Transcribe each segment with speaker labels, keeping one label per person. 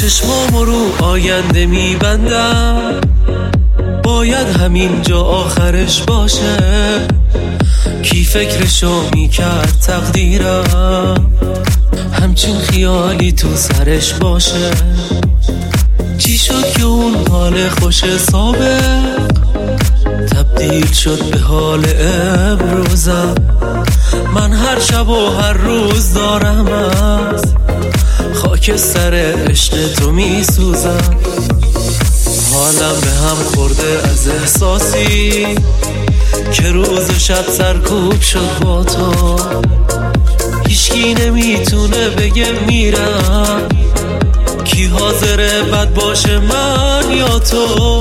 Speaker 1: چشمامو رو آینده میبندم، باید همینجا آخرش باشه. کی فکرشو میکرد تقدیرم همچین خیالی تو سرش باشه. چی شد که اون حال خوش سابق تبدیل شد به حال امروزم؟ من هر شب و هر روز دارم از خاک سر عشق تو میسوزم. حالم به هم خورده از احساسی که روز و شب سرکوب شد با تو. هیچکی نمیتونه بگه میرم، کی حاضره بد باشه من یا تو؟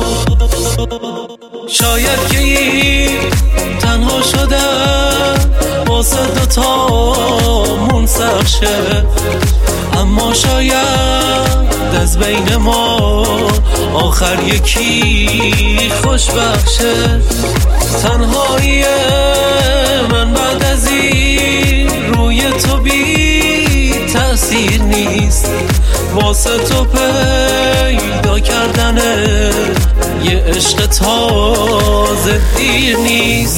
Speaker 1: شاید که این تنها شدم واسه دوتامون سخت شه، اما شاید از بین ما آخر یکی خوشبخت شه. تنهایی من بعد از این روی تو بی تأثیر نیست، واسه تو پیدا کردن یه عشق تازه دیر نیست.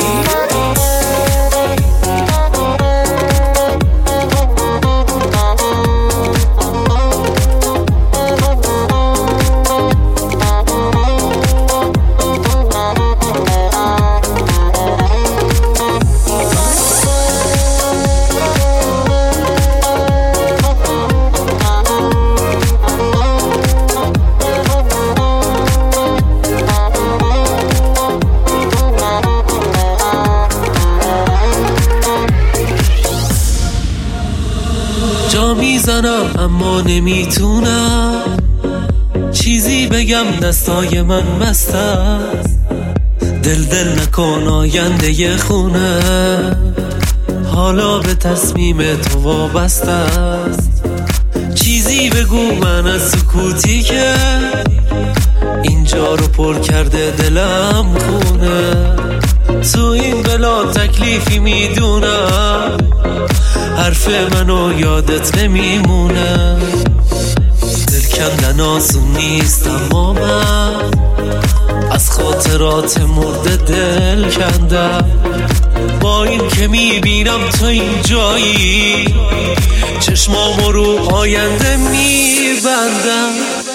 Speaker 1: جا میزنم اما نمیتونم چیزی بگم، دستای من بست است. دل نکن آینده ی خونه، حالا به تصمیم تو وابسته است. چیزی بگو من از سکوتی که اینجا رو پر کرده دلم خونه. تو این بلا تکلیفی میدونم، حرف منو یادت نمیمونه. دل کندن آسون نیست اما من از خاطرات مرده دل کندم. با این که میبینم تو اینجایی چشمامو رو آینده میبندم.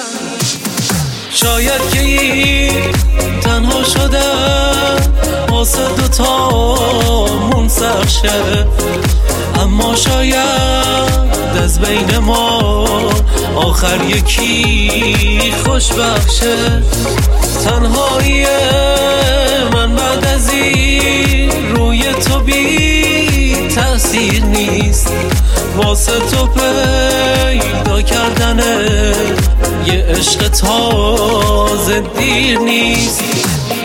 Speaker 1: شاید که این تنها شدم واسه دوتامون سخت شه، اما شاید از بین ما آخر یکی خوشبخت شه. تنهایی من بعد از این روی تو بی تأثیر نیست، واسه تو پیدا کردن یه عشق تازه دیر نیست.